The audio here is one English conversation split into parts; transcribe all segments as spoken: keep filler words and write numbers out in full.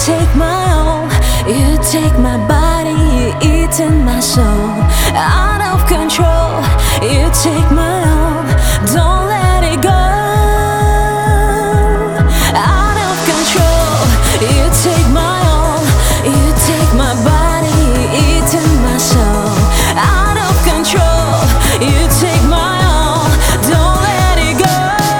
take my all, you take my body, you eating my soul. Out of control, you take my all, don't let it go. Out of control, you take my all, you take my body, you eating my soul. Out of control, you take my all, don't let it go.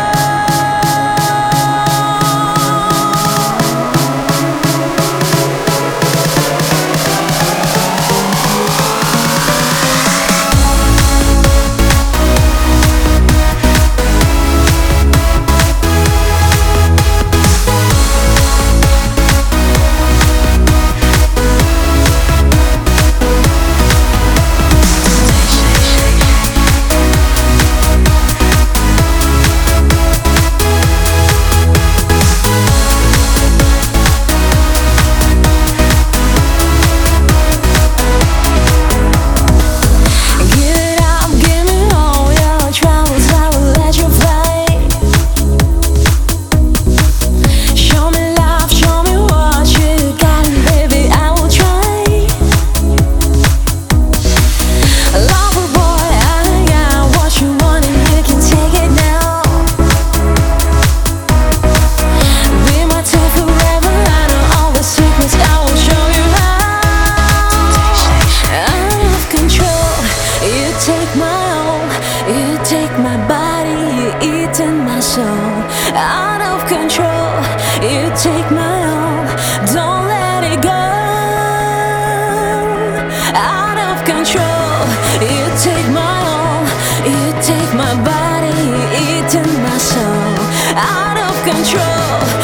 Take my all, you take my body, you eating my soul. Out of control, you take my all, don't let it go. Out of control, you take my all, you take my body, you eating my soul. Out of control.